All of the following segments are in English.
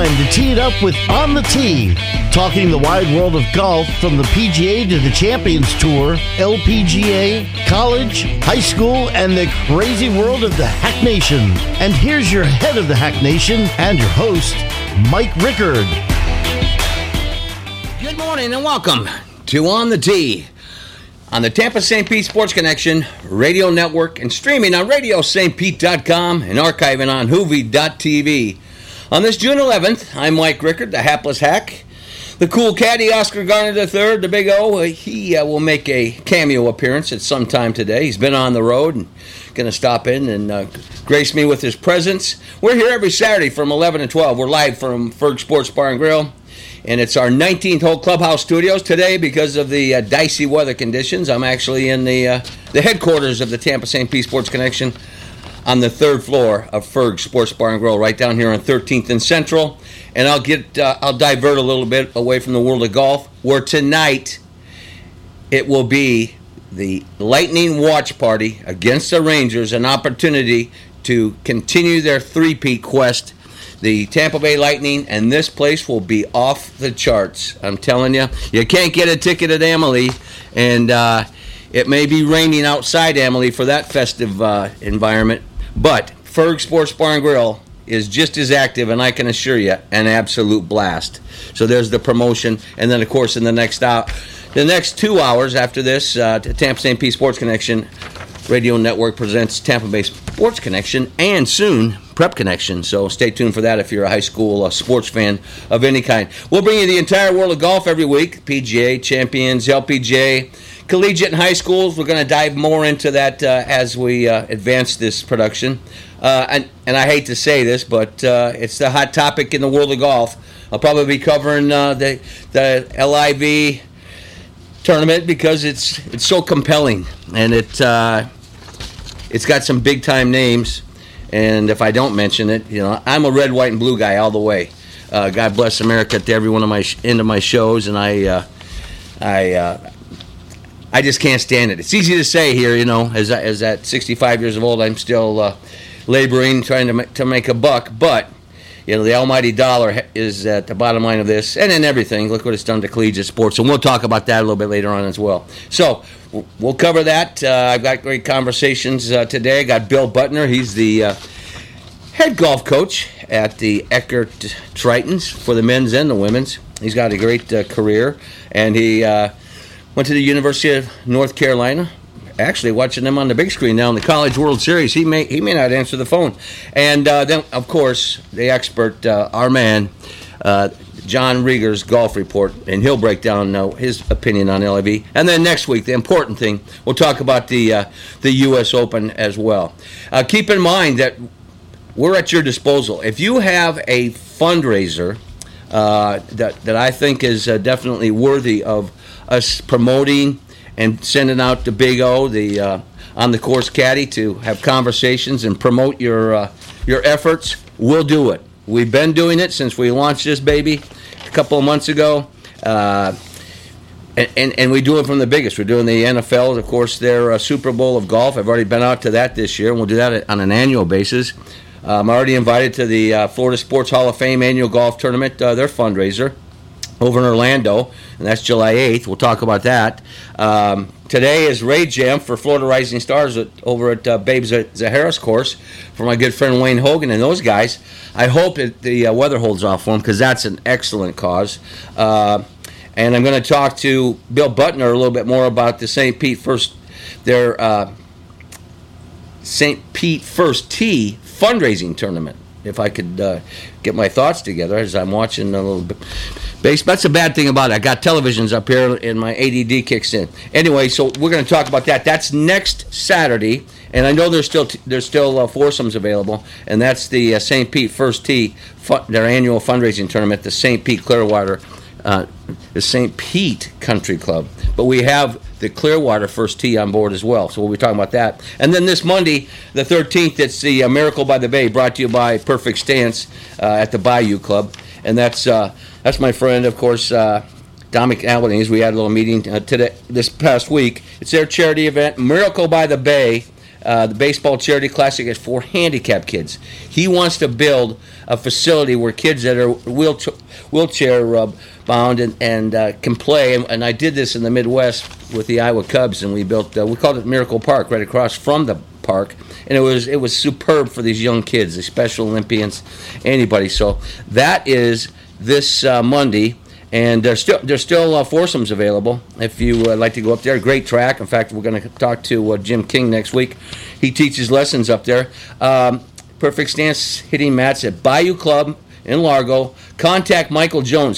time to tee it up with On the Tee, talking the wide world of golf from the PGA to the Champions Tour, LPGA, college, high school, and the crazy world of the Hack Nation. And here's your head of the Hack Nation and your host, Mike Rickard. Good morning and welcome to On the Tee on the Tampa St. Pete Sports Connection radio network and streaming on RadioSt.Pete.com and archiving on Hoovie.tv. On this June 11th, I'm Mike Rickard, the hapless hack. The cool caddy, Oscar Garner III, the Big O, he will make a cameo appearance at some time today. He's been on the road and going to stop in and grace me with his presence. We're here every Saturday from 11 to 12. We're live from Ferg Sports Bar and Grill. And it's our 19th hole clubhouse studios today because of the dicey weather conditions. I'm actually in the headquarters of the Tampa St. Pete Sports Connection on the third floor of Ferg Sports Bar and Grill, right down here on 13th and Central. And I'll divert a little bit away from the world of golf, where tonight it will be the Lightning watch party against the Rangers, an opportunity to continue their three-peat quest. The Tampa Bay Lightning, and this place will be off the charts. I'm telling you, you can't get a ticket at Amalie, and it may be raining outside Amalie for that festive environment, but Ferg Sports Bar and Grill is just as active, and I can assure you, an absolute blast. So there's the promotion, and then, of course, in the next 2 hours after this, Tampa St. Pete Sports Connection Radio Network presents Tampa Bay Sports Connection, and soon Prep Connection. So stay tuned for that if you're a high school sports fan of any kind. We'll bring you the entire world of golf every week. PGA, Champions, LPGA, collegiate and high schools. We're going to dive more into that as we advance this production. And I hate to say this, but it's the hot topic in the world of golf. I'll probably be covering the LIV tournament because it's so compelling, and it's got some big time names. And if I don't mention it, I'm a red, white, and blue guy all the way. God bless America to every one of my end of my shows, and I just can't stand it. It's easy to say here, as at 65 years old, I'm still laboring, trying to make a buck, but the almighty dollar is at the bottom line of this, and in everything. Look what it's done to collegiate sports, and we'll talk about that a little bit later on as well. So we'll cover that. I've got great conversations today. I got Bill Buttner. He's the head golf coach at the Eckert Tritons for the men's and the women's. He's got a great career, and he went to the University of North Carolina. Actually, watching them on the big screen now in the College World Series. He may not answer the phone. And then, of course, the expert, our man, John Rieger's Golf Report, and he'll break down his opinion on LIV. And then next week, the important thing, we'll talk about the U.S. Open as well. Keep in mind that we're at your disposal. If you have a fundraiser that I think is definitely worthy of us promoting and sending out the Big O, the on the course caddy, to have conversations and promote your efforts, we'll do it. We've been doing it since we launched this baby a couple of months ago, and we do it from the biggest. We're doing the NFL, of course, their Super Bowl of golf. I've already been out to that this year, and we'll do that on an annual basis. I'm already invited to the Florida Sports Hall of Fame annual golf tournament, their fundraiser, over in Orlando, and that's July 8th. We'll talk about that. Today is Raid Jam for Florida Rising Stars over at Babe Zaharis course for my good friend Wayne Hogan and those guys. I hope that the weather holds off for them, because that's an excellent cause. And I'm going to talk to Bill Buttner a little bit more about the St. Pete First Tee fundraising tournament. If I could get my thoughts together as I'm watching a little bit. That's a bad thing about it. I got televisions up here and my ADD kicks in. Anyway, so we're going to talk about that. That's next Saturday, and I know there's still foursomes available, and that's the St. Pete First Tee, their annual fundraising tournament, the St. Pete Clearwater, the St. Pete Country Club. But we have the Clearwater First Tee on board as well, so we'll be talking about that. And then this Monday, the 13th, it's the Miracle by the Bay, brought to you by Perfect Stance at the Bayou Club, and that's my friend, of course, Dominic Albanese. We had a little meeting this past week. It's their charity event, Miracle by the Bay, the Baseball Charity Classic is for handicapped kids. He wants to build a facility where kids that are wheelchair bound and can play. And I did this in the Midwest with the Iowa Cubs, and we built, we called it Miracle Park, right across from the park. And it was superb for these young kids, the Special Olympians, anybody. So that is this Monday. And there's still foursomes available if you would like to go up there. Great track. In fact, we're going to talk to Jim King next week. He teaches lessons up there. Perfect stance hitting mats at Bayou Club in Largo. Contact Michael Jones,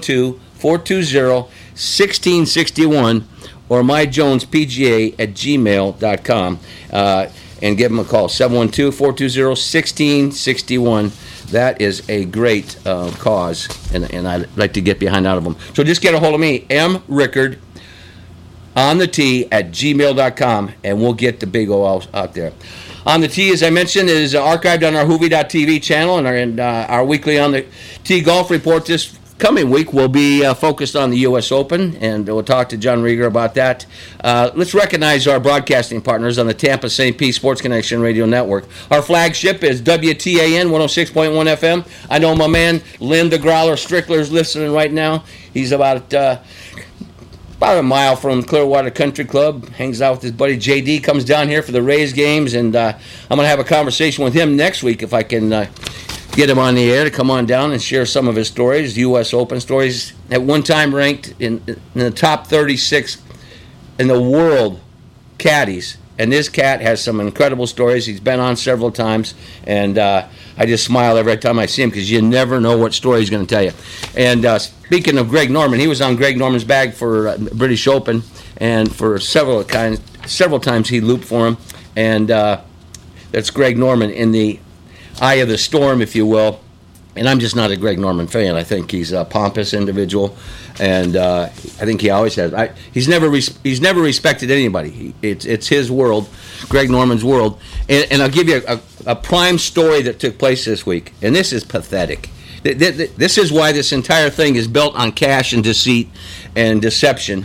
712-420-1661 or myjonespga@gmail.com. And give him a call, 712-420-1661. That is a great cause, and I'd like to get behind out of them. So just get a hold of me, mrickard@gmail.com, and we'll get the big O out there. On the Tee, as I mentioned, is archived on our Hoovie.tv channel, and our weekly On the Tee golf report this coming week will be focused on the U.S. Open, and we'll talk to John Rieger about that. Let's recognize our broadcasting partners on the Tampa St. Pete Sports Connection Radio Network. Our flagship is WTAN 106.1 FM. I know my man, Lynn the Growler Strickler, is listening right now. He's about a mile from Clearwater Country Club, hangs out with his buddy JD, comes down here for the Rays games, and I'm going to have a conversation with him next week if I can get him on the air to come on down and share some of his stories, U.S. Open stories. At one time ranked in the top 36 in the world caddies. And this cat has some incredible stories. He's been on several times. And I just smile every time I see him because you never know what story he's going to tell you. And speaking of Greg Norman, he was on Greg Norman's bag for British Open. And for several times he looped for him. And that's Greg Norman in the eye of the storm, if you will. And I'm just not a Greg Norman fan. I think he's a pompous individual, and I think he always has. He's never respected anybody. It's his world, Greg Norman's world. And I'll give you a prime story that took place this week, and this is pathetic. This is why this entire thing is built on cash and deceit and deception,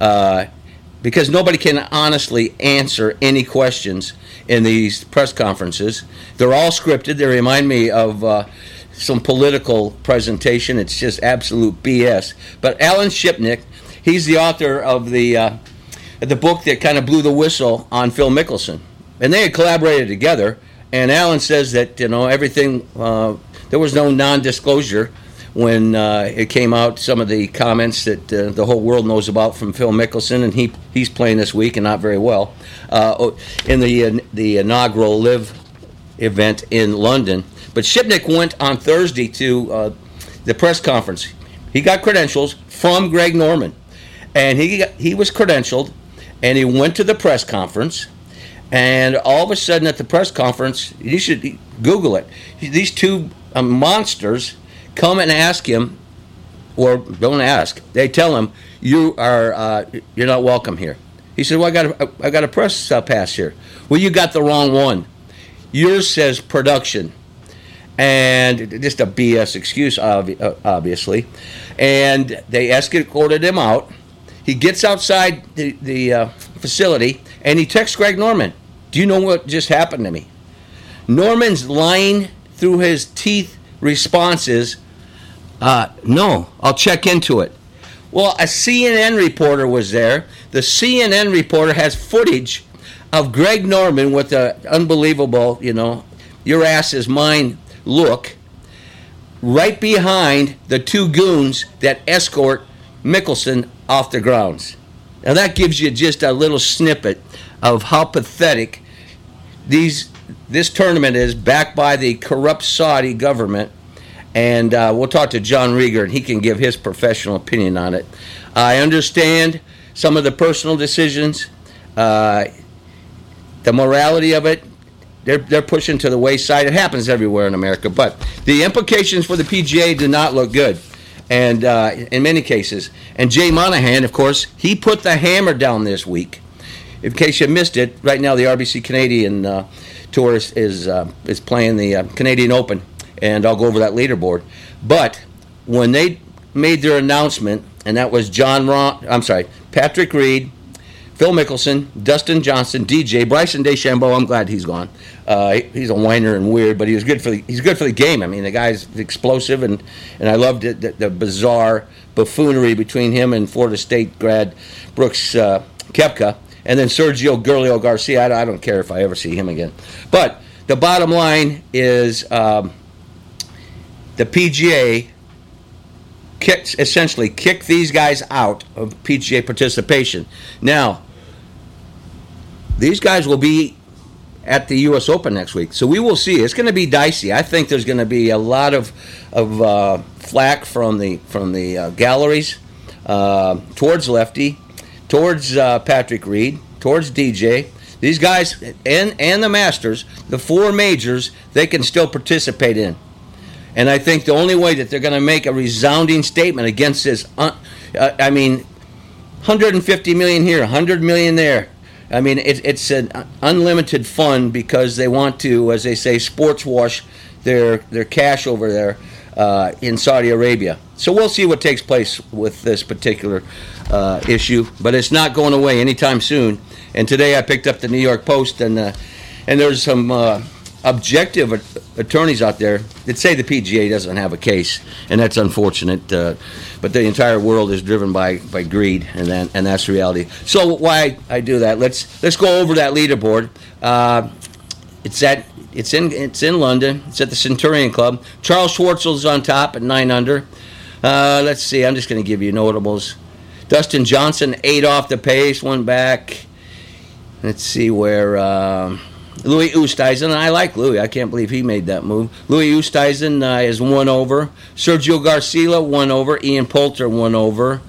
because nobody can honestly answer any questions in these press conferences. They're all scripted. They remind me of some political presentation. It's just absolute BS. But Alan Shipnick, he's the author of the book that kind of blew the whistle on Phil Mickelson. And they had collaborated together. And Alan says that, everything, there was no non-disclosure when it came out, some of the comments that the whole world knows about from Phil Mickelson, and he's playing this week and not very well, in the inaugural LIV event in London. But Shipnick went on Thursday to the press conference. He got credentials from Greg Norman, and he was credentialed, and he went to the press conference, and all of a sudden at the press conference, you should Google it, these two monsters come and ask him, or don't ask. They tell him, you're not welcome here. He said, well, I got a press pass here. Well, you got the wrong one. Yours says production. And just a BS excuse, obviously. And they escorted him out. He gets outside the facility, and he texts Greg Norman, do you know what just happened to me? Norman's lying through his teeth responses, no, I'll check into it. Well, a CNN reporter was there. The CNN reporter has footage of Greg Norman with an unbelievable, your ass is mine look, right behind the two goons that escort Mickelson off the grounds. Now that gives you just a little snippet of how pathetic this tournament is, backed by the corrupt Saudi government. And we'll talk to John Rieger, and he can give his professional opinion on it. I understand some of the personal decisions, the morality of it. They're pushing to the wayside. It happens everywhere in America, but the implications for the PGA do not look good, and in many cases. And Jay Monahan, of course, he put the hammer down this week. In case you missed it, right now the RBC Canadian Tour is playing the Canadian Open. And I'll go over that leaderboard. But when they made their announcement, and that was Patrick Reed Phil Mickelson, Dustin Johnson, DJ, Bryson DeChambeau. I'm glad he's gone. He's a whiner and weird, but he's good for the game. I mean, the guy's explosive, and I loved the bizarre buffoonery between him and Florida State grad Brooks Koepka. And then Sergio Gurlio Garcia. I don't care if I ever see him again. But the bottom line is the PGA essentially kicked these guys out of PGA participation. Now, these guys will be at the U.S. Open next week, so we will see. It's going to be dicey. I think there's going to be a lot of flack from the galleries towards Lefty, towards Patrick Reed, towards DJ. These guys and the Masters, the four majors, they can still participate in. And I think the only way that they're going to make a resounding statement against this, 150 million here, 100 million there. I mean, it's an unlimited fund because they want to, as they say, sports wash their cash over there in Saudi Arabia. So we'll see what takes place with this particular issue, but it's not going away anytime soon. And today I picked up the New York Post, and there's some objective attorneys out there that say the PGA doesn't have a case, and that's unfortunate. But the entire world is driven by greed, and that's the reality. So why I do that? Let's go over that leaderboard. It's in London. It's at the Centurion Club. Charles Schwartzel's on top at 9 under. Let's see. I'm just going to give you notables. Dustin Johnson 8 off the pace, 1 back. Let's see where Louis Oosthuizen. I like Louis. I can't believe he made that move. Louis Oosthuizen is 1 over. Sergio Garcia 1 over. Ian Poulter 1 over.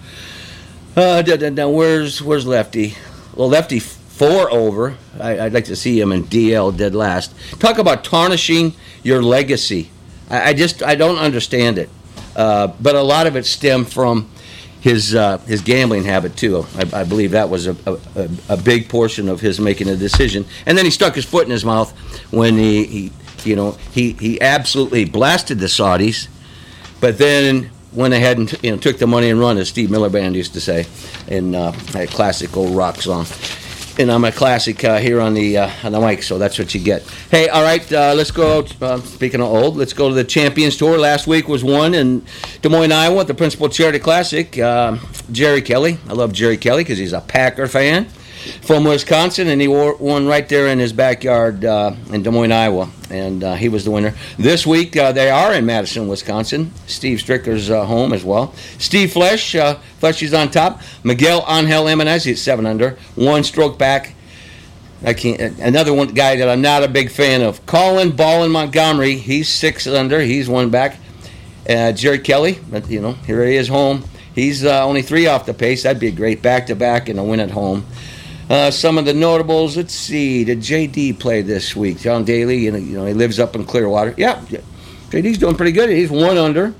Where's Lefty? Well, Lefty 4 over. I'd like to see him in DL dead last. Talk about tarnishing your legacy. I don't understand it. But a lot of it stemmed from his gambling habit too. I believe that was a big portion of his making a decision. And then he stuck his foot in his mouth when he absolutely blasted the Saudis, but then went ahead and took the money and run, as Steve Miller Band used to say in that classic old rock song. And I'm a classic here on the mic, so that's what you get. Hey, all right, let's go. Speaking of old, let's go to the Champions Tour. Last week was won in Des Moines, Iowa, at the Principal Charity Classic. Jerry Kelly. I love Jerry Kelly because he's a Packer fan from Wisconsin, and he won right there in his backyard in Des Moines, Iowa, and he was the winner. This week, they are in Madison, Wisconsin. Steve Stricker's home as well. Steve Flesch, Flesch on top. Miguel Angel Jimenez, he's 7 under, 1 stroke back. Another one guy that I'm not a big fan of. Colin Ballin Montgomery, he's 6 under, he's 1 back. Jerry Kelly, here he is home. He's only 3 off the pace. That'd be a great back-to-back and a win at home. Some of the notables, let's see, did JD play this week? John Daly, he lives up in Clearwater. Yeah, JD's doing pretty good. He's 1 under,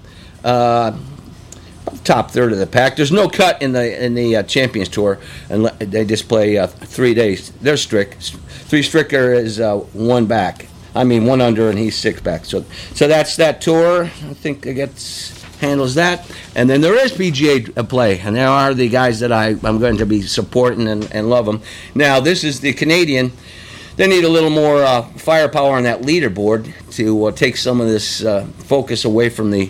top third of the pack. There's no cut in the Champions Tour, and they just play 3 days. They're strict. Stricker is 1 back. 1 under, and he's 6 back. So that's that tour. I think it handles that. And then there is PGA play, and there are the guys that I'm going to be supporting and love them. Now, this is the Canadian. They need a little more firepower on that leaderboard to take some of this focus away from the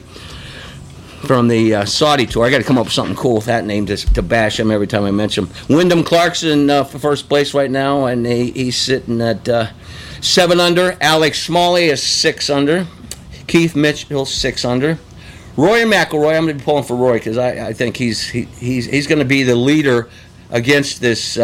Saudi tour. I got to come up with something cool with that name to bash him every time I mention him. Wyndham Clarkson for first place right now, and he's sitting at 7 under. Alex Smalley is 6 under. Keith Mitchell 6 under. Rory McIlroy, I'm going to be pulling for Rory because I think he's going to be the leader against this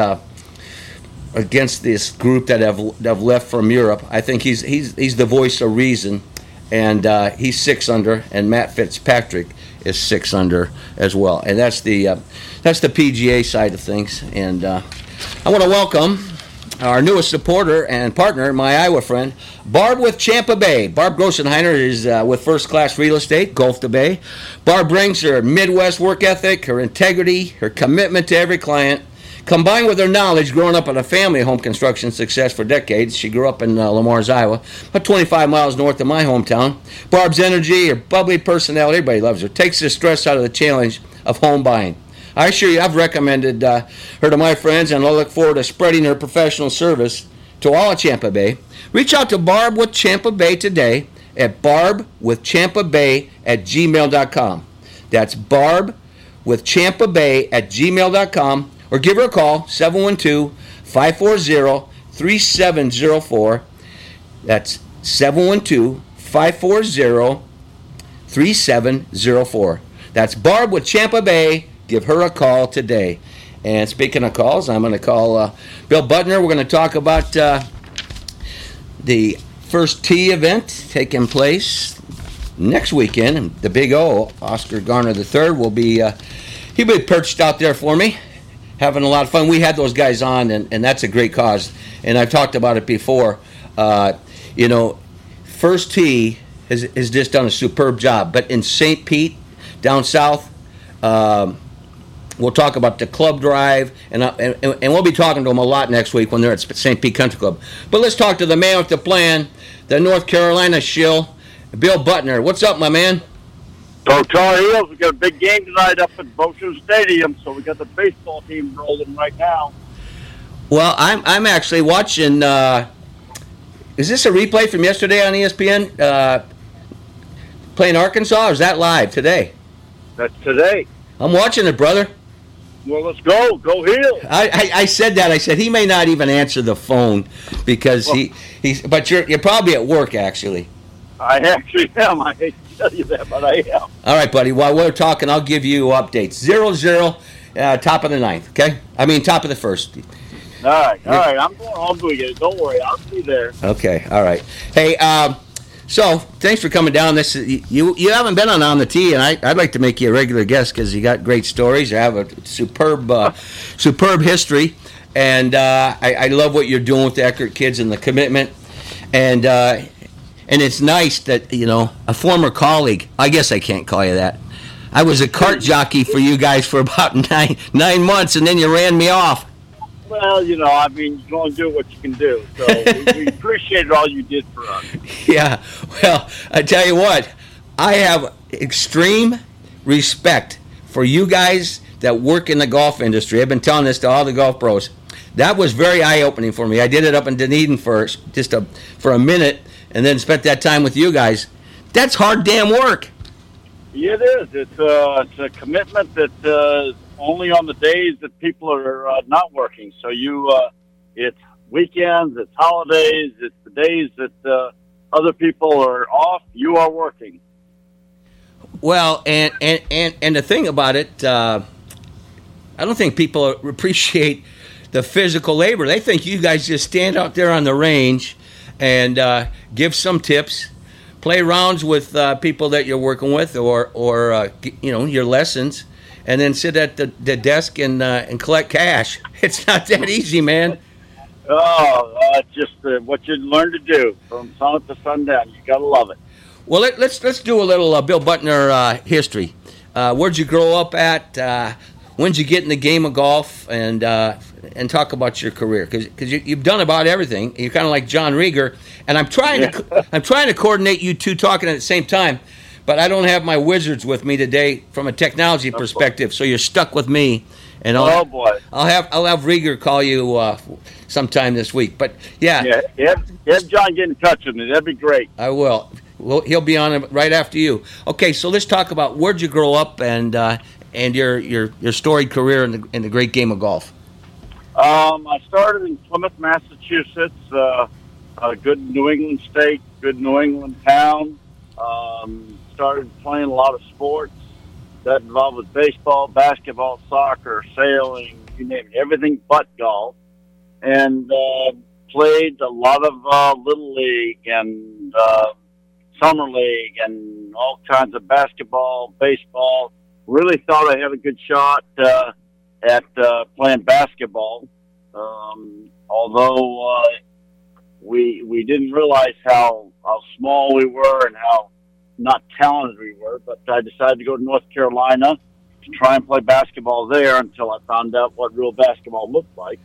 group that have left from Europe. I think he's the voice of reason, and he's 6 under, and Matt Fitzpatrick is 6 under as well. And that's the PGA side of things. And I want to welcome our newest supporter and partner, my Iowa friend, Barb with Champa Bay. Barb Grossenheiner is with First Class Real Estate, Gulf to Bay. Barb brings her Midwest work ethic, her integrity, her commitment to every client, combined with her knowledge growing up in a family of home construction success for decades. She grew up in Lamars, Iowa, about 25 miles north of my hometown. Barb's energy, her bubbly personality, everybody loves her, takes the stress out of the challenge of home buying. I assure you, I've recommended her to my friends, and I look forward to spreading her professional service to all of Champa Bay. Reach out to Barb with Champa Bay today at barbwithchampabay@gmail.com. That's barbwithchampabay@gmail.com, or give her a call, 712-540-3704. That's 712-540-3704. That's Barb with Champa Bay. Give her a call today. And speaking of calls, I'm going to call Bill Butner. We're going to talk about the first tee event taking place next weekend. And the Big O, Oscar Garner III, will be he'll be perched out there for me, having a lot of fun. We had those guys on, and that's a great cause. And I've talked about it before. First Tee has just done a superb job. But in St. Pete, down south, we'll talk about the club drive, and we'll be talking to them a lot next week when they're at St. Pete Country Club. But let's talk to the man with the plan, the North Carolina shill, Bill Butner. What's up, my man? So Tar Heels, we got a big game tonight up at Bossier Stadium, so we got the baseball team rolling right now. Well, I'm actually watching. Is this a replay from yesterday on ESPN? Playing Arkansas, or is that live today? That's today. I'm watching it, brother. Well, let's go. Go Heels. I said that. I said he may not even answer the phone because he's. But you're probably at work, actually. I actually am. I hate to tell you that, but I am. All right, buddy. While we're talking, I'll give you updates. 0-0, top of the ninth. Okay. I mean, top of the first. All right. I'm going home to you. Don't worry. I'll be there. Okay. All right. Hey. So, thanks for coming down. This you haven't been on the Tee, and I'd like to make you a regular guest because you got great stories. You have a superb history, and I love what you're doing with the Eckerd kids and the commitment. And it's nice that a former colleague. I guess I can't call you that. I was a cart jockey for you guys for about nine months, and then you ran me off. Well, you going to do what you can do. So we appreciate all you did for us. Yeah. Well, I tell you what, I have extreme respect for you guys that work in the golf industry. I've been telling this to all the golf pros. That was very eye-opening for me. I did it up in Dunedin for a minute, and then spent that time with you guys. That's hard damn work. Yeah, it is. It's a commitment that only on the days that people are not working. So it's weekends, it's holidays, it's the days that other people are off. You are working. Well, and the thing about it, I don't think people appreciate the physical labor. They think you guys just stand out there on the range and give some tips, play rounds with people that you're working with, or your lessons, and then sit at the desk and collect cash. It's not that easy, man. Oh, it's just what you learn to do from sun up to sundown. You gotta love it. Well, let's do a little Bill Butner history. Where'd you grow up at? When'd you get in the game of golf? And talk about your career, because you've done about everything. You're kind of like John Rieger, and I'm trying to coordinate you two talking at the same time. But I don't have my wizards with me today from a technology perspective, so you're stuck with me. And I'll have Rieger call you sometime this week. But have John get in touch with me. That'd be great. I will. Well, he'll be on right after you. Okay, so let's talk about where'd you grow up and your storied career in the great game of golf. I started in Plymouth, Massachusetts, a good New England state, good New England town. Started playing a lot of sports that involved with baseball, basketball, soccer, sailing, you name it, everything but golf. And played a lot of Little League and Summer League and all kinds of basketball, baseball. Really thought I had a good shot at playing basketball. Although we didn't realize how small we were and how not talented we were, but I decided to go to North Carolina to try and play basketball there until I found out what real basketball looked like.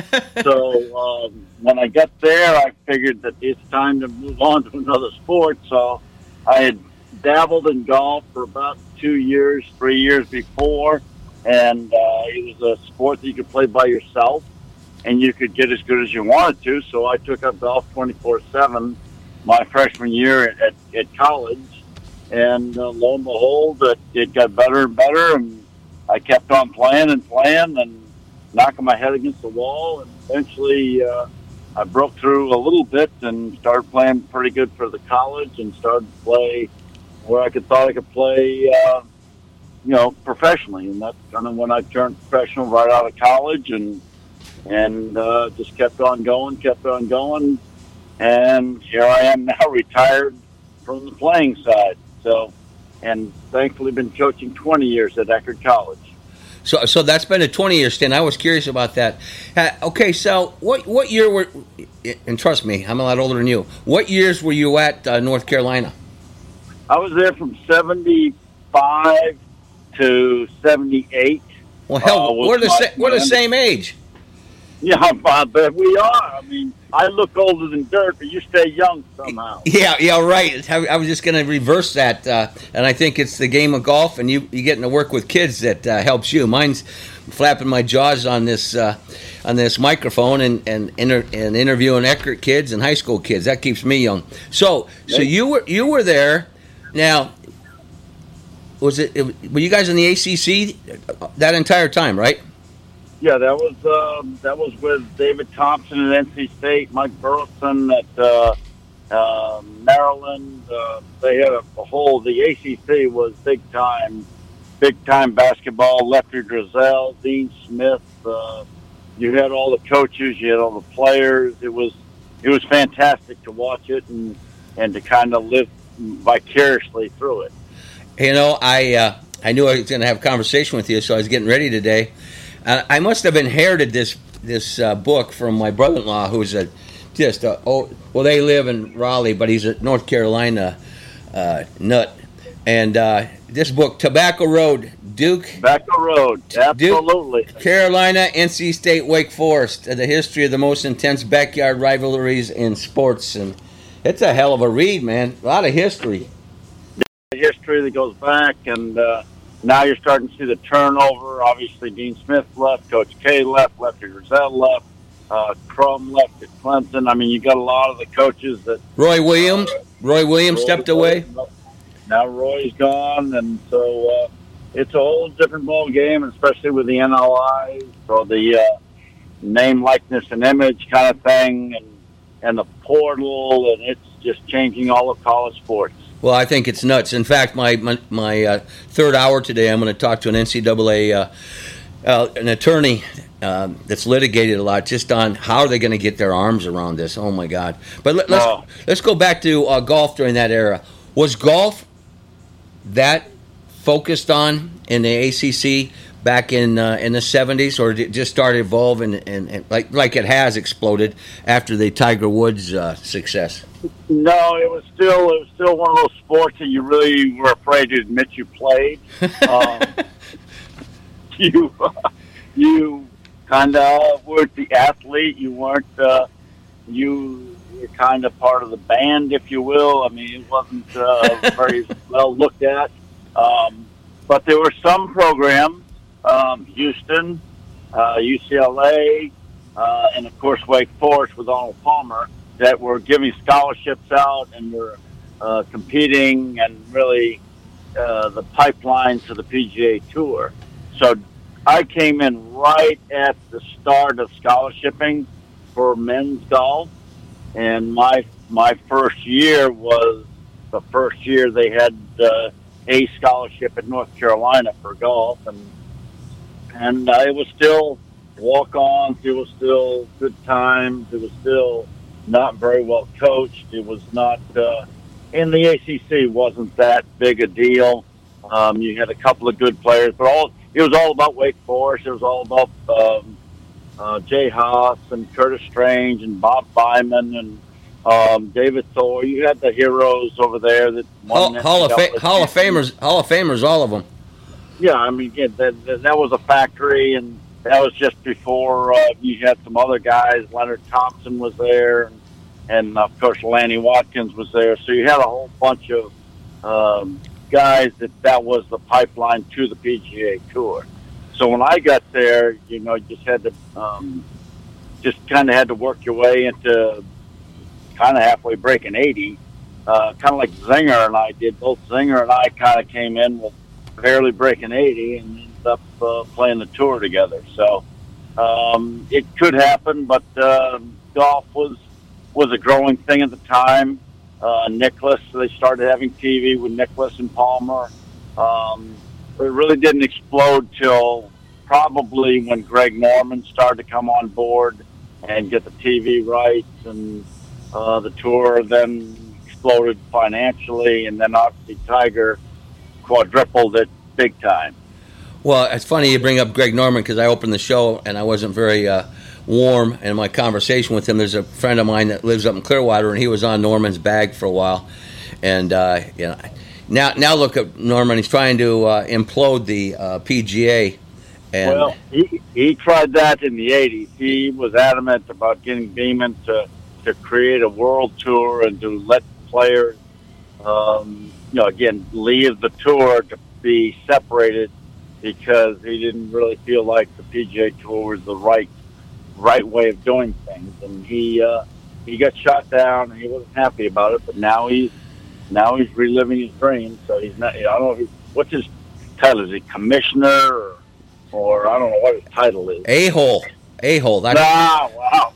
So when I got there, I figured that it's time to move on to another sport. So I had dabbled in golf for about 3 years before, and it was a sport that you could play by yourself, and you could get as good as you wanted to. So I took up golf 24/7 my freshman year at college, and lo and behold, it got better and better, and I kept on playing and knocking my head against the wall, and eventually I broke through a little bit and started playing pretty good for the college, and started to play where I thought I could play, professionally. And that's kind of when I turned professional right out of college, and just kept on going. And here I am now, retired from the playing side. So, and thankfully been coaching 20 years at Eckerd College. So that's been a 20-year stint. I was curious about that. Okay, so what year were, and trust me, I'm a lot older than you, what years were you at North Carolina? I was there from 75 to 78. Well, hell, we're the same age. Yeah, but we are. I mean, I look older than dirt, but you stay young somehow. Yeah, right. I was just going to reverse that, and I think it's the game of golf, and you getting to work with kids that helps you. Mine's flapping my jaws on this microphone and interviewing Eckerd kids and high school kids. That keeps me young. So you were there. Now, were you guys in the ACC that entire time, right? Yeah, that was with David Thompson at NC State, Mike Burleson at Maryland. They had the ACC was big time basketball. Lefty Driesell, Dean Smith. You had all the coaches, you had all the players. It was fantastic to watch it and to kind of live vicariously through it. You know, I knew I was going to have a conversation with you, so I was getting ready today. I must have inherited this book from my brother-in-law, who's they live in Raleigh, but he's a North Carolina nut. And this book, Tobacco Road, Duke. Tobacco Road, absolutely. Duke, Carolina, NC State, Wake Forest, the history of the most intense backyard rivalries in sports. And it's a hell of a read, man. A lot of history. The history that goes back, and now you're starting to see the turnover. Obviously, Dean Smith left, Coach K left, Lefty Driesell left, Crum left at Clemson. I mean, you got a lot of the coaches that... Roy Williams stepped away. Now Roy's gone, and so it's a whole different ball game, especially with the NLI, so the name, likeness, and image kind of thing, and the portal, and it's just changing all of college sports. Well, I think it's nuts. In fact, my third hour today, I'm going to talk to an NCAA an attorney that's litigated a lot just on how they're going to get their arms around this. Oh my God! But let's go back to golf during that era. Was golf that focused on in the ACC back in the 70s, or did it just start evolving and like it has exploded after the Tiger Woods success? No, it was still one of those sports that you really were afraid to admit you played. You kind of weren't the athlete. You weren't. You were kind of part of the band, if you will. I mean, it wasn't very well looked at. But there were some programs, Houston, UCLA, and of course Wake Forest with Arnold Palmer, that were giving scholarships out and were competing and really the pipeline to the PGA Tour. So I came in right at the start of scholarshiping for men's golf, and my first year was the first year they had a scholarship at North Carolina for golf, and it was still walk-ons, it was still good times, it was still not very well coached. It was not in the ACC wasn't that big a deal. You had a couple of good players, but it was all about Wake Forest. It was all about Jay Haas and Curtis Strange and Bob Byman and David Thor. You had the heroes over there that won Hall of Famers, all of them. Yeah, I mean, that was a factory, and that was just before you had some other guys. Leonard Thompson was there, and of course Lanny Watkins was there. So you had a whole bunch of guys that was the pipeline to the PGA Tour. So when I got there, you just had to just kind of had to work your way into kind of halfway breaking 80, kind of like Zinger and I did. Both Zinger and I kind of came in with barely breaking 80 and ended up playing the tour together. So it could happen, but golf was a growing thing at the time. Nicklaus, they started having TV with Nicklaus and Palmer. It really didn't explode till probably when Greg Norman started to come on board and get the TV rights, and the tour then exploded financially, and then obviously Tiger quadrupled it big time. Well, it's funny you bring up Greg Norman because I opened the show and I wasn't very warm in my conversation with him. There's a friend of mine that lives up in Clearwater, and he was on Norman's bag for a while. And now look at Norman. He's trying to implode the PGA. And well, he tried that in the 80s. He was adamant about getting Beeman to create a world tour and to let players, again, leave the tour to be separated, because he didn't really feel like the PGA Tour was the right way of doing things. And he got shot down, and he wasn't happy about it. But now he's reliving his dreams. So he's not. I don't know what's his title. Is he commissioner or I don't know what his title is. A-hole. Wow.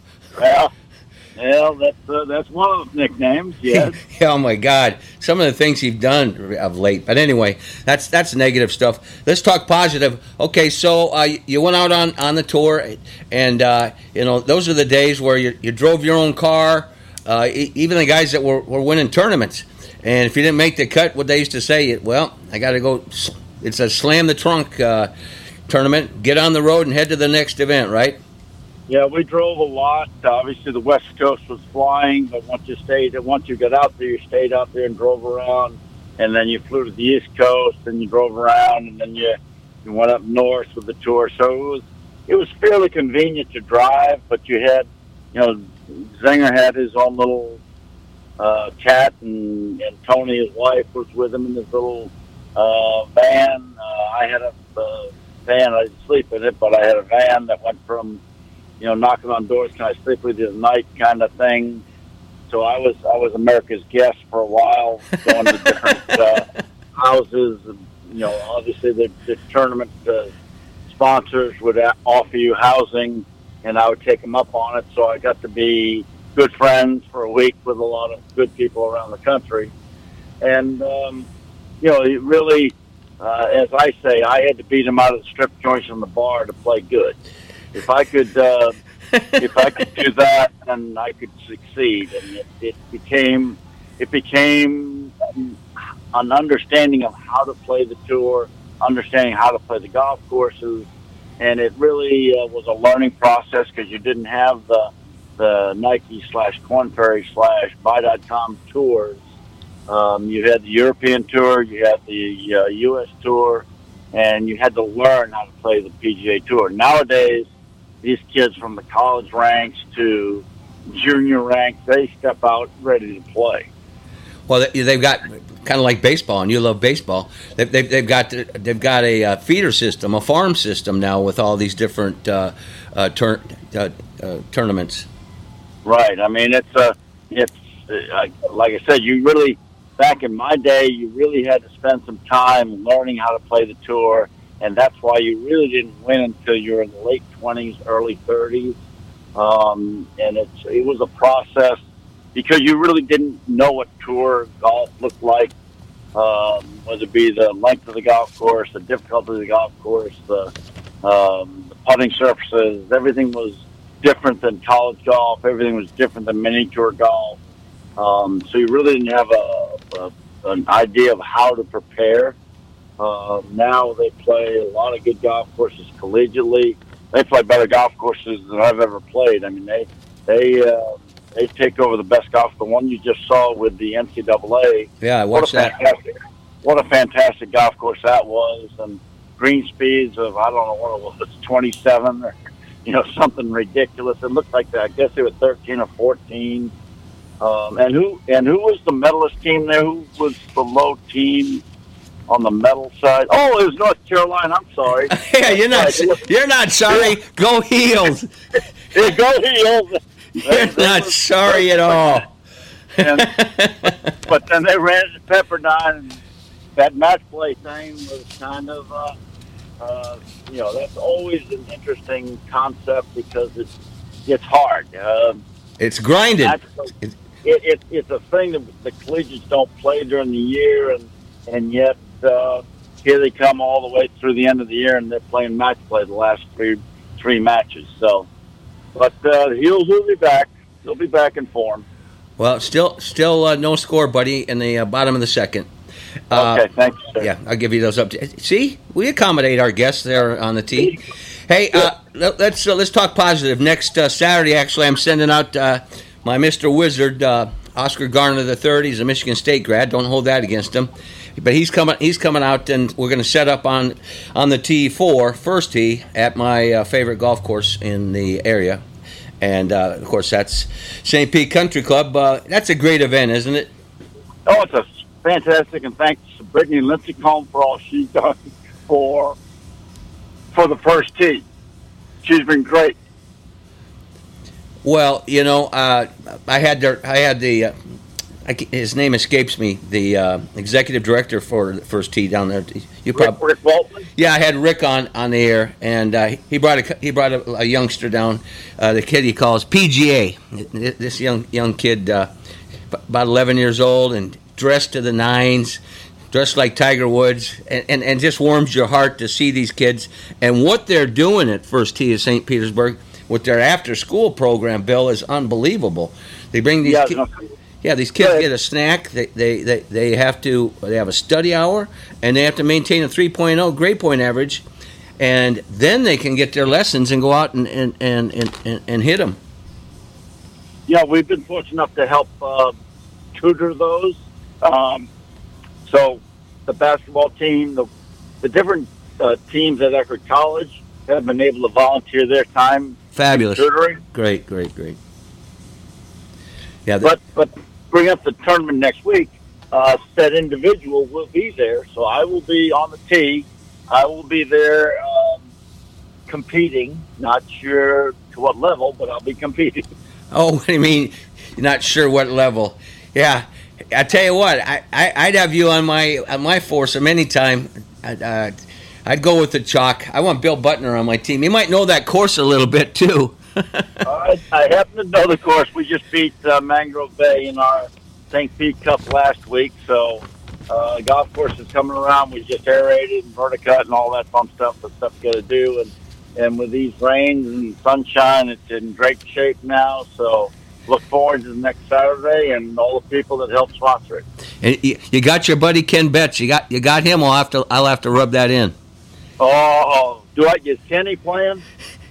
Well, that's one of the nicknames. Yes. Oh my God! Some of the things he's done of late. But anyway, that's negative stuff. Let's talk positive. Okay, so you went out on the tour, and those are the days where you drove your own car. Even the guys that were winning tournaments, and if you didn't make the cut, what they used to say, well, I got to go. It's a slam the trunk tournament. Get on the road and head to the next event, right? Yeah, we drove a lot. Obviously, the West Coast was flying, but once you got out there, you stayed out there and drove around, and then you flew to the East Coast, and you drove around, and then you went up north with the tour. So it was fairly convenient to drive, but you had, Zinger had his own little cat, and Tony, his wife, was with him in his little van. I had a van. I didn't sleep in it, but I had a van that went from knocking on doors, can I sleep with you tonight kind of thing. So I was America's guest for a while, going to different houses. And, obviously the tournament sponsors would offer you housing, and I would take them up on it. So I got to be good friends for a week with a lot of good people around the country. And, it really, as I say, I had to beat them out of the strip joints on the bar to play good. If I could do that, then I could succeed. And it became an understanding of how to play the tour, understanding how to play the golf courses, and it really was a learning process, because you didn't have the Nike /Korn Ferry /Buy.com tours. You had the European Tour, you had the U.S. Tour, and you had to learn how to play the PGA Tour. Nowadays, these kids from the college ranks to junior ranks, they step out ready to play. Well, they've got kind of like baseball, and you love baseball. They've got a feeder system, a farm system now with all these different tournaments. Right. I mean, it's like I said, you really, back in my day, you really had to spend some time learning how to play the tour. And that's why you really didn't win until you were in the late 20s, early 30s. And it was a process, because you really didn't know what tour golf looked like, whether it be the length of the golf course, the difficulty of the golf course, the putting surfaces. Everything was different than college golf. Everything was different than mini tour golf. So you really didn't have an idea of how to prepare. Now they play a lot of good golf courses collegiately. They play better golf courses than I've ever played. I mean, they take over the best golf. The one you just saw with the NCAA. Yeah, I watched that. What a fantastic golf course that was, and green speeds of, I don't know what it was, 27 or something ridiculous. It looked like that. I guess they were 13 or 14. And who was the medalist team there? Who was the low team? on the metal side. Oh, it was North Carolina. I'm sorry. Yeah, you're not sorry. Go Heels. Yeah, go Heels. You're not sorry at all. But then they ran into Pepperdine, and that match play thing was kind of, that's always an interesting concept because it's hard. It's grinding. It's a thing that the collegiates don't play during the year, and yet here they come all the way through the end of the year, and they're playing match play the last three matches. So, but the Heels will be back. They'll be back in form. Well, still no score, buddy, in the bottom of the second. Okay, thanks, sir. Yeah, I'll give you those up. See, we accommodate our guests there on the tee. Hey, let's talk positive. Next Saturday, actually, I'm sending out my Mr. Wizard, Oscar Garner III. He's a Michigan State grad. Don't hold that against him. But he's coming out, and we're going to set up on the tee first tee at my favorite golf course in the area. And, of course, that's St. Pete Country Club. That's a great event, isn't it? Oh, it's a fantastic, and thanks to Brittany Lincecum for all she's done for the first tee. She's been great. Well, his name escapes me, the executive director for the first tee down there. Rick Walton? Yeah, I had Rick on the air, and he brought a youngster down, the kid he calls PGA. This young kid, about 11 years old, and dressed to the nines, dressed like Tiger Woods, and just warms your heart to see these kids and what they're doing at First Tee of St. Petersburg with their after-school program. Bill, is unbelievable. They bring these kids. Yeah, these kids get a snack. They have a study hour, and they have to maintain a 3.0 grade point average, and then they can get their lessons and go out and hit them. Yeah, we've been fortunate enough to help tutor those. So the basketball team, the different teams at Eckerd College have been able to volunteer their time. Fabulous. Tutoring. Great. Yeah, but bring up the tournament next week. That individual will be there, so I will be on the tee. I will be there competing. Not sure to what level, but I'll be competing. Oh, what do you mean? You're not sure what level? Yeah, I tell you what, I'd have you on my foursome anytime. I'd go with the chalk. I want Bill Butner on my team. He might know that course a little bit too. I happen to know the course. We just beat Mangrove Bay in our St. Pete Cup last week, so the golf course is coming around. We just aerated and verticut and all that fun stuff that stuff's got to do. And with these rains and sunshine, it's in great shape now. So look forward to the next Saturday and all the people that help sponsor it. And you got your buddy Ken Betts. You got him. I'll have to rub that in. Oh, is Kenny playing?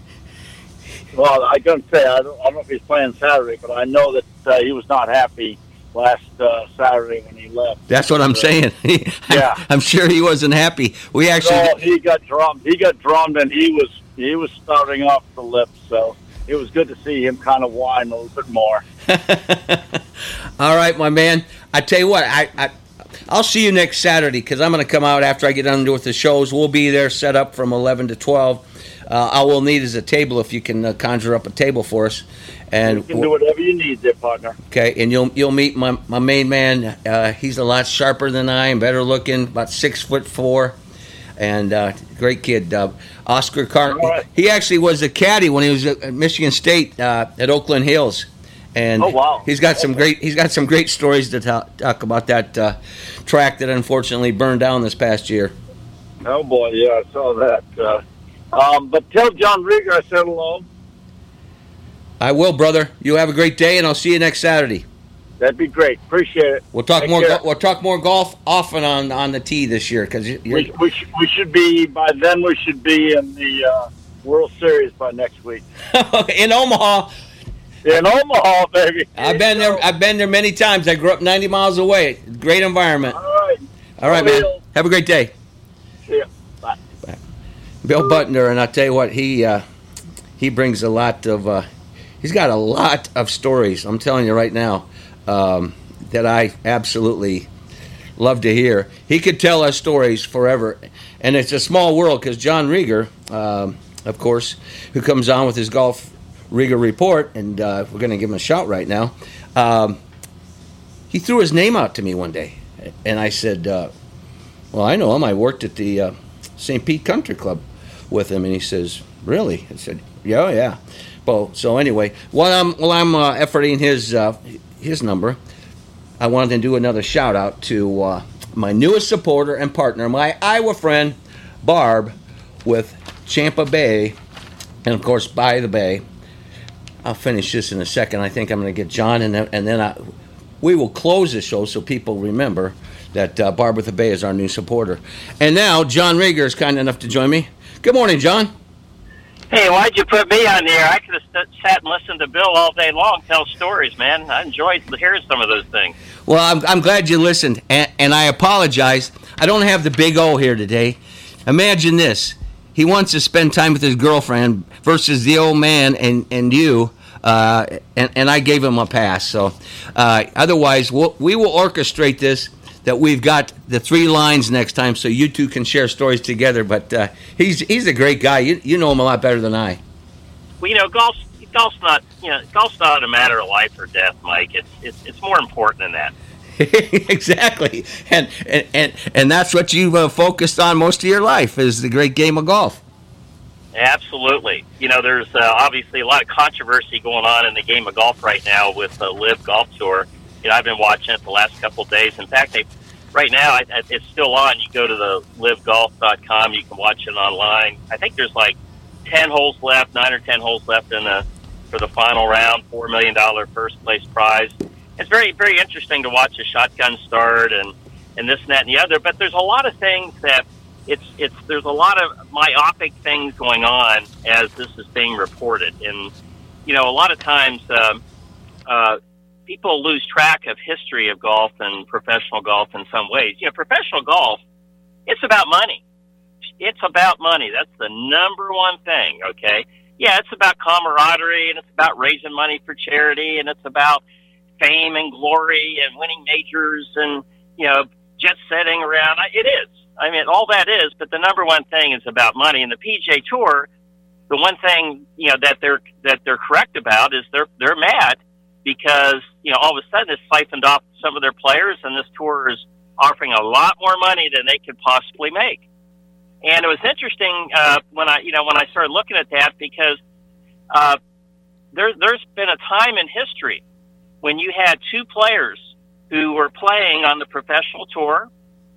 Well, I couldn't say. I don't know if he's playing Saturday, but I know that he was not happy last Saturday when he left. That's what I'm saying. Yeah, I'm sure he wasn't happy. We actually. No, he got drummed. And he was spouting off the lips. So it was good to see him kind of whine a little bit more. All right, my man. I tell you what, I'll see you next Saturday because I'm going to come out after I get done with the shows. We'll be there set up from 11 to 12. All we'll need is a table if you can conjure up a table for us. And you can do whatever you need there, partner. Okay, and you'll meet my main man. He's a lot sharper than I am, better looking, about 6'4", and great kid. Oscar Garner. Right. He actually was a caddy when he was at Michigan State at Oakland Hills. And oh, wow. He's got some great stories to talk about that track that unfortunately burned down this past year. Oh boy, yeah, I saw that. But tell John Rieger I said hello. I will, brother. You have a great day, and I'll see you next Saturday. That'd be great. Appreciate it. We'll talk more. We'll talk more golf often on the tee this year because we should be by then. We should be in the World Series by next week in Omaha. In Omaha, baby. I've been there. I've been there many times. I grew up 90 miles away. Great environment. All right, man. Have a great day. See ya. Bye. Bill Butner, and I'll tell you what, he brings a lot of. He's got a lot of stories. I'm telling you right now that I absolutely love to hear. He could tell us stories forever. And it's a small world because John Rieger, of course, who comes on with his Golf Rieger Report, and we're going to give him a shout right now. He threw his name out to me one day. And I said, well, I know him. I worked at the St. Pete Country Club with him. And he says, really? I said, yeah. Well, so anyway, while I'm efforting his number, I wanted to do another shout out to my newest supporter and partner, my Iowa friend Barb with Champa Bay, and of course By the Bay. I'll finish this in a second. I think I'm going to get John, and then we will close the show so people remember that Barb with the Bay is our new supporter. And now John Rieger is kind enough to join me. Good morning, John. Hey, why'd you put me on there? I could have sat and listened to Bill all day long tell stories, man. I enjoyed hearing some of those things. Well, I'm glad you listened, and I apologize. I don't have the big O here today. Imagine this. He wants to spend time with his girlfriend versus the old man and you, and I gave him a pass. So otherwise, we will orchestrate this, that we've got the 3 lines next time so you two can share stories together. But he's a great guy. You know him a lot better than I. Well, golf's not a matter of life or death, Mike. It's more important than that. Exactly. And that's what you've focused on most of your life, is the great game of golf. Absolutely. There's obviously a lot of controversy going on in the game of golf right now with the LIV Golf Tour. I've been watching it the last couple of days. In fact, right now it's still on. You go to the livegolf.com. You can watch it online. I think there's like 10 holes left, 9 or 10 holes left for the final round, $4 million first place prize. It's very, very interesting to watch a shotgun start and this and that and the other. But there's a lot of things that there's a lot of myopic things going on as this is being reported. And, a lot of times people lose track of history of golf and professional golf in some ways. Professional golf, it's about money. It's about money. That's the number one thing, okay? Yeah, it's about camaraderie, and it's about raising money for charity, and it's about fame and glory and winning majors and, jet setting around. It is. I mean, all that is, but the number one thing is about money. And the PGA Tour, the one thing, that they're correct about is they're mad because, all of a sudden it's siphoned off some of their players, and this tour is offering a lot more money than they could possibly make. And it was interesting when I started looking at that, because there's been a time in history when you had 2 players who were playing on the professional tour.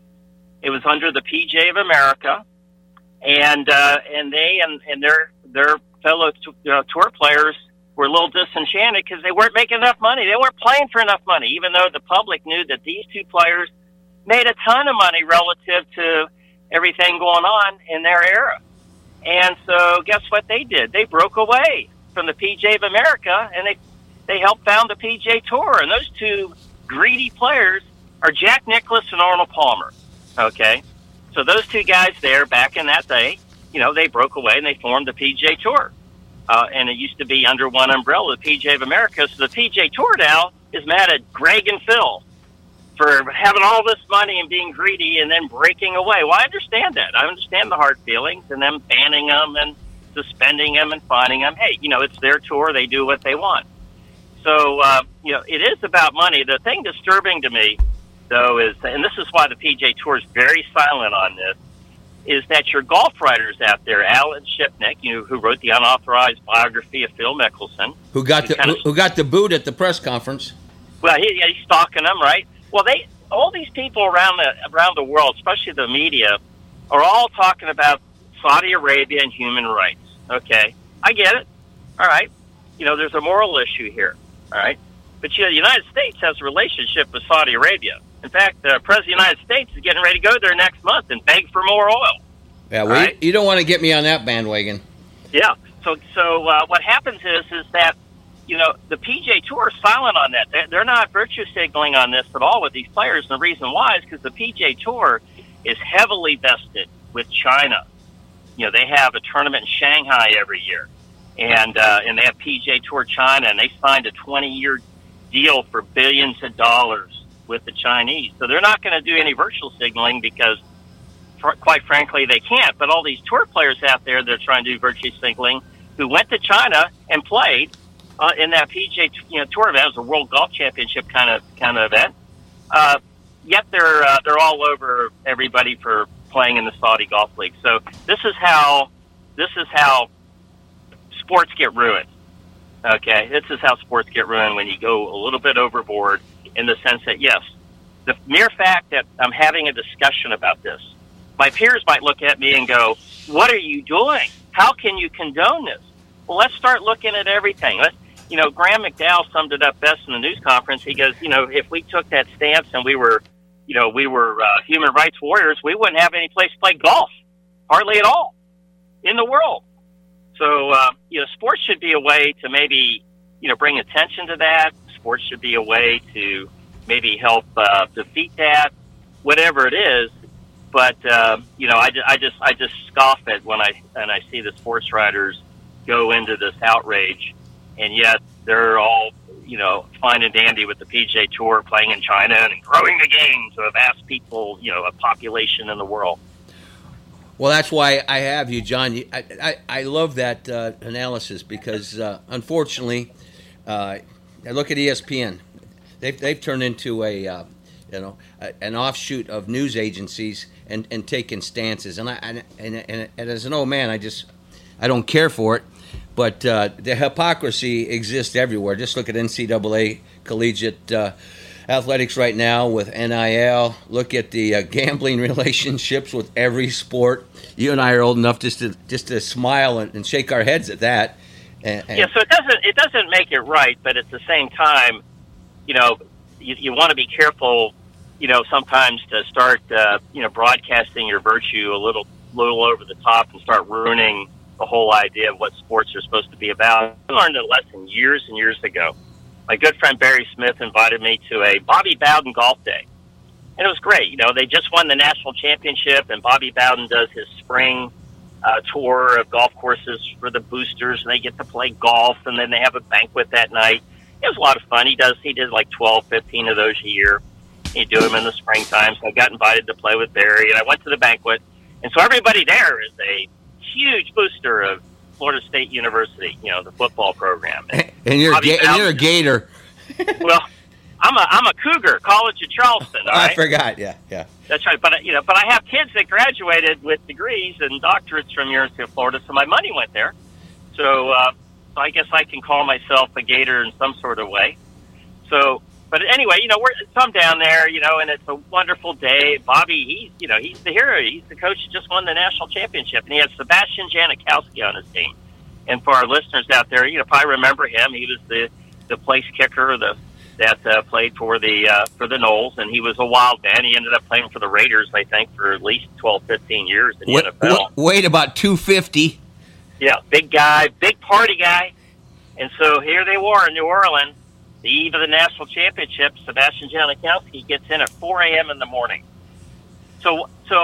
It was under the PGA of America, and they and their fellow tour players were a little disenchanted because they weren't making enough money. They weren't playing for enough money, even though the public knew that these 2 players made a ton of money relative to everything going on in their era. And so guess what they did? They broke away from the PGA of America, and they helped found the PGA Tour. And those 2 greedy players are Jack Nicklaus and Arnold Palmer. Okay? So those 2 guys there back in that day, they broke away and they formed the PGA Tour. And it used to be under one umbrella, the PGA of America. So the PGA Tour now is mad at Greg and Phil for having all this money and being greedy and then breaking away. Well, I understand that. I understand the hard feelings and them banning them and suspending them and fining them. Hey, it's their tour. They do what they want. So, it is about money. The thing disturbing to me, though, is, and this is why the PGA Tour is very silent on this, is that your golf writers out there, Alan Shipnick, who wrote the unauthorized biography of Phil Mickelson, who got the boot at the press conference. Well, he's stalking them, right? Well, all these people around the world, especially the media, are all talking about Saudi Arabia and human rights. Okay, I get it. All right, there's a moral issue here. All right, but the United States has a relationship with Saudi Arabia. In fact, the President of the United States is getting ready to go there next month and beg for more oil. Yeah, well, right? You don't want to get me on that bandwagon. Yeah. So what happens is that, the PGA Tour is silent on that. They're not virtue signaling on this at all with these players. And the reason why is because the PGA Tour is heavily vested with China. They have a tournament in Shanghai every year. And they have PGA Tour China, and they signed a 20-year deal for billions of dollars with the Chinese. So they're not going to do any virtual signaling because, quite frankly, they can't. But all these tour players out there that are trying to do virtual signaling who went to China and played in that PGA tour event, it was a World Golf Championship kind of event. Yet they're all over everybody for playing in the Saudi Golf League. So this is how sports get ruined. Okay, this is how sports get ruined when you go a little bit overboard in the sense that, yes, the mere fact that I'm having a discussion about this, my peers might look at me and go, what are you doing? How can you condone this? Well, let's start looking at everything. Graham McDowell summed it up best in the news conference. He goes, if we took that stance and we were human rights warriors, we wouldn't have any place to play golf, hardly at all, in the world. So, sports should be a way to maybe, bring attention to that. Sports should be a way to maybe help defeat that, whatever it is. But, I just scoff at when I see the sports writers go into this outrage, and yet they're all, fine and dandy with the PGA Tour playing in China and growing the game to a vast people, a population in the world. Well, that's why I have you, John. I love that analysis because, unfortunately, I look at ESPN. They've turned into an offshoot of news agencies and taken stances. And as an old man, I don't care for it. But the hypocrisy exists everywhere. Just look at NCAA collegiate athletics right now with NIL. Look at the gambling relationships with every sport. You and I are old enough just to smile and shake our heads at that. So it doesn't make it right, but at the same time, you want to be careful, sometimes to start broadcasting your virtue a little over the top and start ruining the whole idea of what sports are supposed to be about. I learned a lesson years and years ago. My good friend Barry Smith invited me to a Bobby Bowden golf day. And it was great. They just won the national championship, and Bobby Bowden does his spring tour of golf courses for the boosters, and they get to play golf, and then they have a banquet that night. It was a lot of fun. He did like 12, 15 of those a year. He'd do them in the springtime, so I got invited to play with Barry, and I went to the banquet. And so everybody there is a huge booster of Florida State University, the football program. And you're a Gator. Well, I'm a Cougar, College of Charleston. All right? I forgot. Yeah. That's right. But I have kids that graduated with degrees and doctorates from University of Florida, so my money went there. So I guess I can call myself a Gator in some sort of way. So, but anyway, I'm down there, and it's a wonderful day. Bobby, he's the hero. He's the coach who just won the national championship, and he has Sebastian Janikowski on his team. And for our listeners out there, probably remember him. He was the place kicker that played for the Noles, and he was a wild man. He ended up playing for the Raiders, I think, for at least 12, 15 years in the NFL. Weighed about 250. Yeah, big guy, big party guy. And so here they were in New Orleans, the eve of the national championship. Sebastian Janikowski gets in at 4 a.m. in the morning. So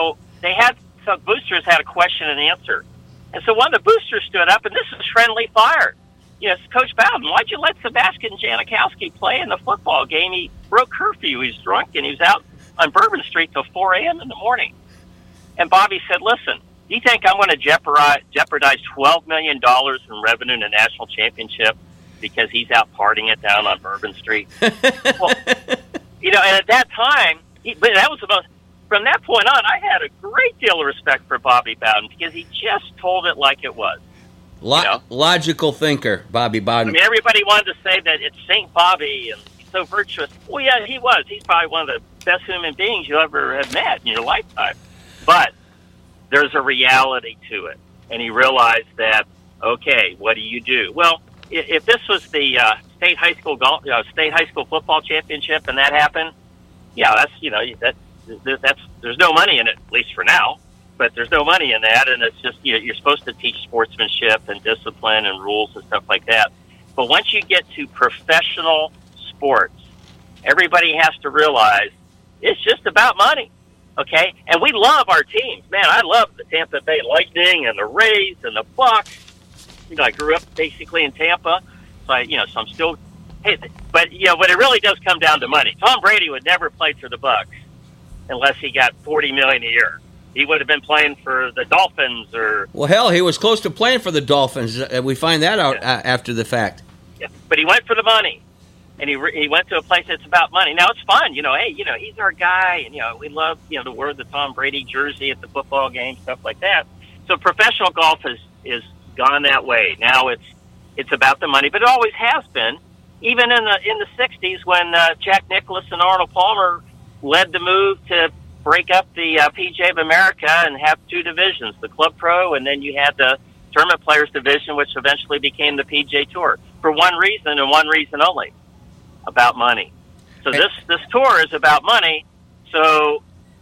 some boosters had a question and answer. And so one of the boosters stood up, and this is friendly fire. Coach Bowden, why'd you let Sebastian Janikowski play in the football game? He broke curfew. He was drunk, and he was out on Bourbon Street till 4 a.m. in the morning. And Bobby said, listen, do you think I'm going to jeopardize $12 million in revenue in the national championship because he's out partying it down on Bourbon Street? Well, and at that time, from that point on, I had a great deal of respect for Bobby Bowden because he just told it like it was. Logical thinker, Bobby Bowden. I mean, everybody wanted to say that it's St. Bobby and he's so virtuous. Well, yeah, he was. He's probably one of the best human beings you ever have met in your lifetime. But there's a reality to it. And he realized that, okay, what do you do? Well, if this was the state high school football championship and that happened, yeah, there's no money in it, at least for now. But there's no money in that, and it's just you're supposed to teach sportsmanship and discipline and rules and stuff like that. But once you get to professional sports, everybody has to realize it's just about money, okay? And we love our teams. Man, I love the Tampa Bay Lightning and the Rays and the Bucks. I grew up basically in Tampa, so I'm still Hey, but when it really does come down to money, Tom Brady would never play for the Bucs unless he got $40 million a year. He would have been playing for the Dolphins or. Well, hell, he was close to playing for the Dolphins. We find that out after the fact. Yeah, but he went for the money, and he went to a place that's about money. Now it's fun, hey, he's our guy, and we love to wear the Tom Brady jersey at the football game, stuff like that. So professional golf is gone that way. Now it's about the money, but it always has been. Even in the 60s when Jack Nicklaus and Arnold Palmer led the move to break up the PGA of America and have two divisions, the Club Pro, and then you had the Tournament Players division, which eventually became the PGA Tour, for one reason and one reason only, about money. So this tour is about money. So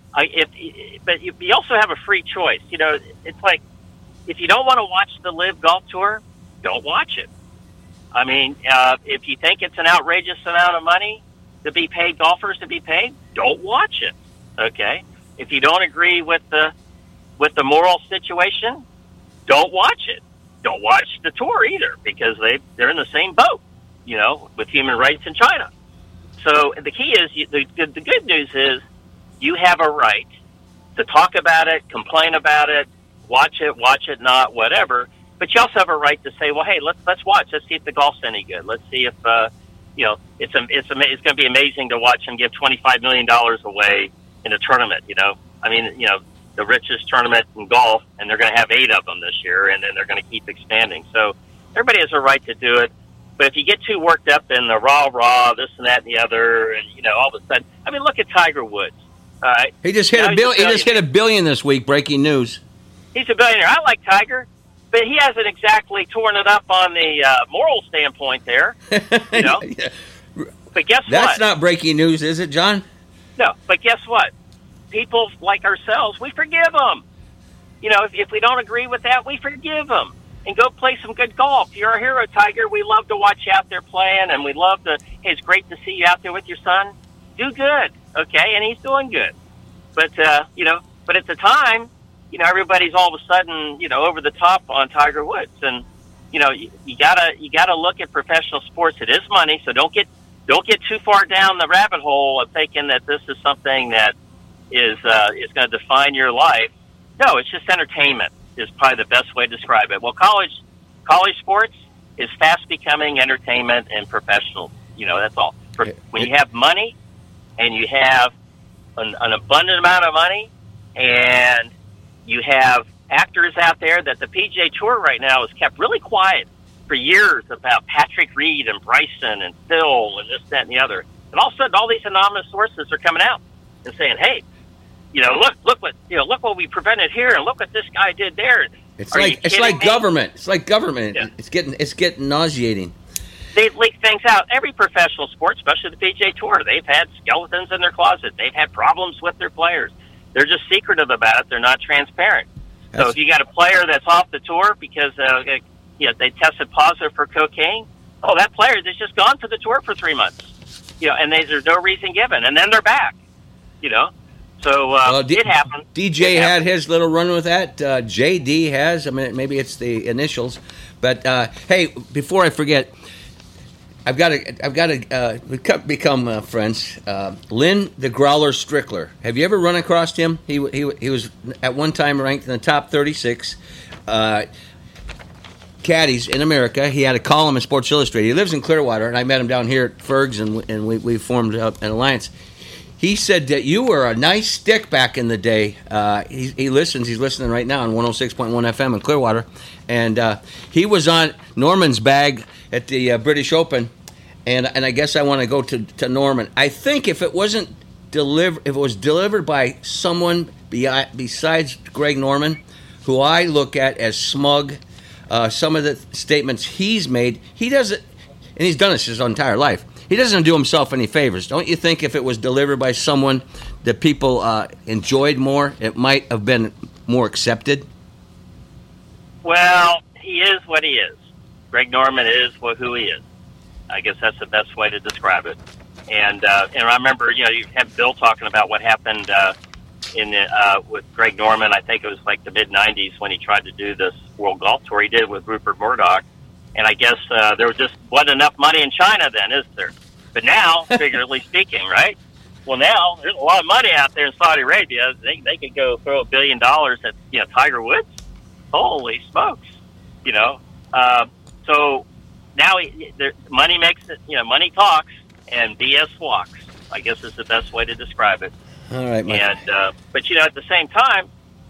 but you also have a free choice. It's like, if you don't want to watch the LIV Golf Tour, don't watch it. I mean, if you think it's an outrageous amount of money to be paid, golfers to be paid, don't watch it. Okay? If you don't agree with the moral situation, don't watch it. Don't watch the tour either, because they're in the same boat, with human rights in China. So the key is, the good news is, you have a right to talk about it, complain about it, watch it not, whatever. But you also have a right to say, well, hey, let's watch. Let's see if the golf's any good. Let's see if it's going to be amazing to watch him give $25 million away in a tournament. I mean, the richest tournament in golf, and they're going to have 8 of them this year, and then they're going to keep expanding. So everybody has a right to do it. But if you get too worked up in the rah, this and that and the other, and all of a sudden, I mean, look at Tiger Woods. All right, he just hit $1 billion this week. Breaking news. He's a billionaire. I like Tiger. But he hasn't exactly torn it up on the moral standpoint there, Yeah. But guess what? That's not breaking news, is it, John? No, but guess what? People like ourselves, we forgive them. If we don't agree with that, we forgive them. And go play some good golf. You're a hero, Tiger. We love to watch you out there playing, and we love to, hey, it's great to see you out there with your son. Do good, okay? And he's doing good. But, but at the time, everybody's all of a sudden, over the top on Tiger Woods, and you gotta look at professional sports. It is money, so don't get too far down the rabbit hole of thinking that this is something that is going to define your life. No, it's just entertainment. Is probably the best way to describe it. Well, college sports is fast becoming entertainment and professional. That's all. When you have money and you have an abundant amount of money, and you have actors out there that the PGA Tour right now has kept really quiet for years about Patrick Reed and Bryson and Phil and this, that, and the other. And all of a sudden, all these anonymous sources are coming out and saying, "Hey, look what we prevented here, and look what this guy did there." It's like government. It's like government. Yeah. It's getting nauseating. They leak things out. Every professional sport, especially the PGA Tour, they've had skeletons in their closet. They've had problems with their players. They're just secretive about it. They're not transparent. So if you got a player that's off the tour because they tested positive for cocaine, that player is just gone for the tour for 3 months. And there's no reason given, and then they're back. So it happened. DJ had his little run with that. JD has. I mean, maybe it's the initials, but hey, before I forget. I've got to become friends. Lynn the Growler Strickler. Have you ever run across him? He was at one time ranked in the top 36 caddies in America. He had a column in Sports Illustrated. He lives in Clearwater, and I met him down here at Ferg's, and we formed an alliance. He said that you were a nice stick back in the day. He listens. He's listening right now on 106.1 FM in Clearwater, and he was on Norman's bag at the British Open, and I guess I want to go to Norman. I think if it was delivered by someone besides Greg Norman, who I look at as smug, some of the statements he's made, he doesn't, and he's done this his entire life. He doesn't do himself any favors. Don't you think if it was delivered by someone that people enjoyed more, it might have been more accepted? Well, he is what he is. Greg Norman is who he is. I guess that's the best way to describe it. And I remember, you have Bill talking about what happened with Greg Norman. I think it was like the mid-'90s when he tried to do this World Golf Tour. He did it with Rupert Murdoch. And I guess there just wasn't enough money in China then, is there? But now, figuratively speaking, right? Well, now there's a lot of money out there in Saudi Arabia. They could go throw $1 billion at Tiger Woods. Holy smokes, So now money makes it. Money talks and BS walks. I guess is the best way to describe it. All right, Mike. And but at the same time,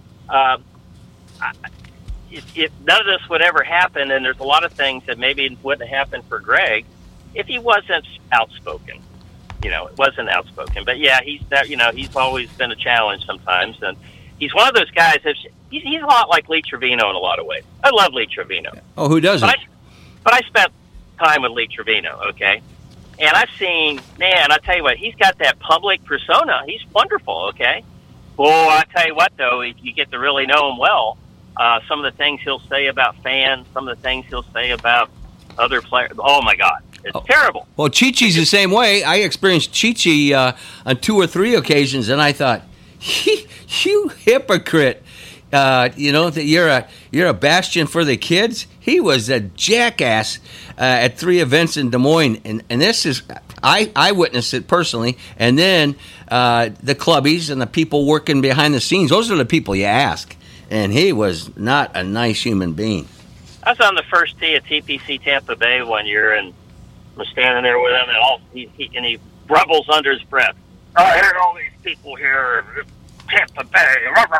if none of this would ever happen, and there's a lot of things that maybe wouldn't happen for Greg if he wasn't outspoken. It wasn't outspoken, but yeah, he's always been a challenge sometimes, and he's one of those guys. He's a lot like Lee Trevino in a lot of ways. I love Lee Trevino. Oh, who doesn't? But I spent time with Lee Trevino, okay? And I've seen, man, I tell you what, he's got that public persona. He's wonderful, okay? Well, I tell you what, though, if you get to really know him well, some of the things he'll say about fans, some of the things he'll say about other players, oh, my God. It's terrible. Well, Chi-Chi's the same way. I experienced Chi-Chi on 2 or 3 occasions, and I thought, you hypocrite. That you're a bastion for the kids. He was a jackass at 3 events in Des Moines, and this is I witnessed it personally. And then the clubbies and the people working behind the scenes, those are the people you ask. And he was not a nice human being. I was on the first tee at TPC Tampa Bay one year, and I'm standing there with him, and he grumbles under his breath. I heard all these people here in Tampa Bay,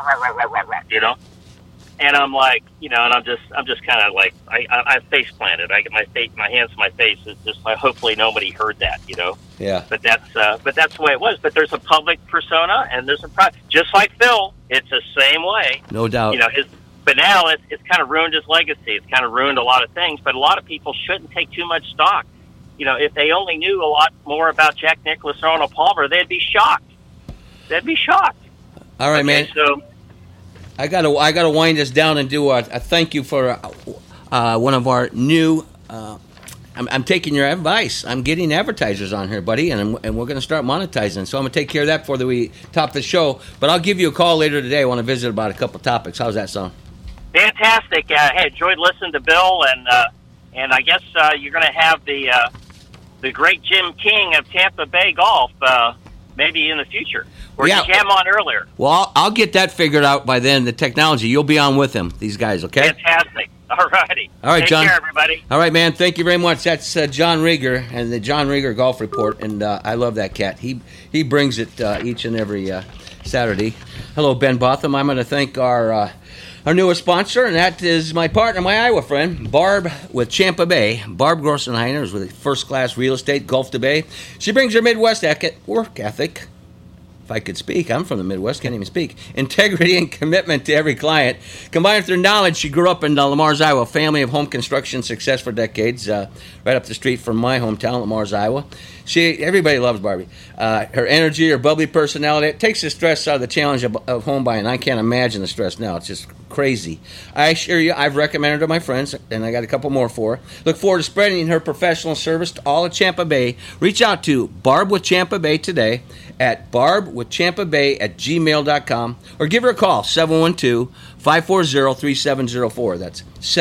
and I'm like, and I'm just kind of like, I face planted. I get my hands to my face. It's just like, hopefully nobody heard that, Yeah. But that's the way it was. But there's a public persona, and there's just like Phil. It's the same way. No doubt. But now it's kind of ruined his legacy. It's kind of ruined a lot of things. But a lot of people shouldn't take too much stock. If they only knew a lot more about Jack Nicklaus or Arnold Palmer, they'd be shocked. All right, man. So I gotta wind this down and do a thank you for one of our new. I'm taking your advice. I'm getting advertisers on here, buddy, and we're going to start monetizing. So I'm going to take care of that before we top the show. But I'll give you a call later today. I want to visit about a couple topics. How's that sound? Fantastic. Hey, enjoyed listening to Bill, and I guess you're going to have the great Jim King of Tampa Bay Golf maybe in the future. Or did you have him on earlier? Well, I'll get that figured out by then, the technology. You'll be on with him, these guys, okay? Fantastic. All righty. All right, Take John. care, everybody. All right, man. Thank you very much. That's John Rieger and the John Rieger Golf Report, and I love that cat. He brings it each and every Saturday. Hello, Ben Botham. I'm going to thank our newest sponsor, and that is my partner, my Iowa friend, Barb with Champa Bay. Barb Grossenheiner is with first-class real estate, Gulf to Bay. She brings her Midwest work ethic. If I could speak, I'm from the Midwest, can't even speak. Integrity and commitment to every client. Combined with her knowledge, she grew up in Lamar's, Iowa, family of home construction success for decades, right up the street from my hometown, Lamar's, Iowa. Everybody loves Barbie. Her energy, her bubbly personality, it takes the stress out of the challenge of home buying. I can't imagine the stress now. It's just crazy. I assure you, I've recommended her to my friends, and I got a couple more for her. Look forward to spreading her professional service to all of Champa Bay. Reach out to Barb with Champa Bay today at barbwithchampabay@gmail.com, or give her a call, 712-540-3704. That's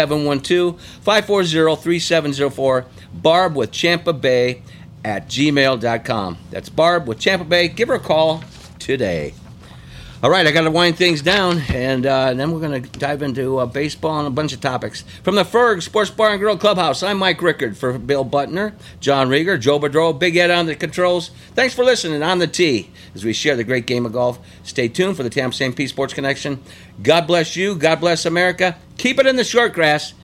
712-540-3704, Barb with Champa Bay at gmail.com. That's Barb with Champa Bay. Give her a call today. All right, I got to wind things down, and then we're going to dive into baseball and a bunch of topics. From the Ferg Sports Bar and Grill Clubhouse, I'm Mike Rickard for Bill Butner, John Rieger, Joe Bedreau, Big Ed on the controls. Thanks for listening on the tee as we share the great game of golf. Stay tuned for the Tampa St. Pete Sports Connection. God bless you. God bless America. Keep it in the short grass.